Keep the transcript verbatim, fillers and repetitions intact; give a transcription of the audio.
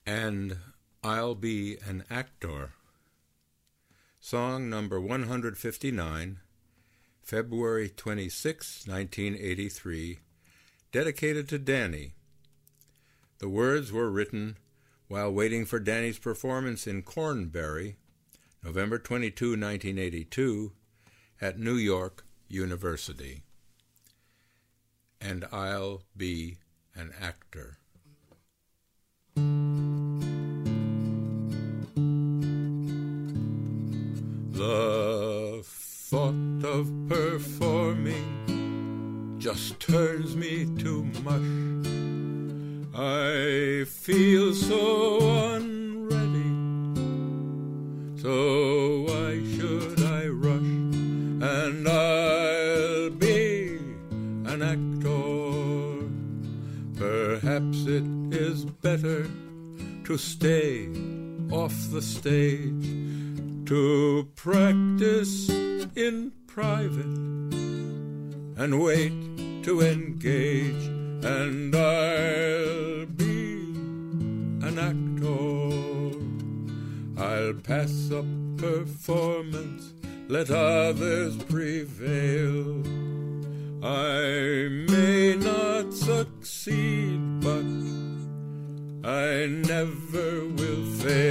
And I'll Be an Actor. Song number one hundred fifty-nine, February twenty-sixth, nineteen eighty-three, dedicated to Danny. The words were written while waiting for Danny's performance in Cornbury, November twenty-second, nineteen eighty-two, at New York University. And I'll Be an Actor. The thought of performing just turns me to mush. I feel so unready, so why should I rush? And I'll be an actor. Perhaps it is better to stay off the stage, to practice in private and wait to engage, and I'll be an actor. I'll pass up performance, let others prevail. I may not succeed, but I never will fail.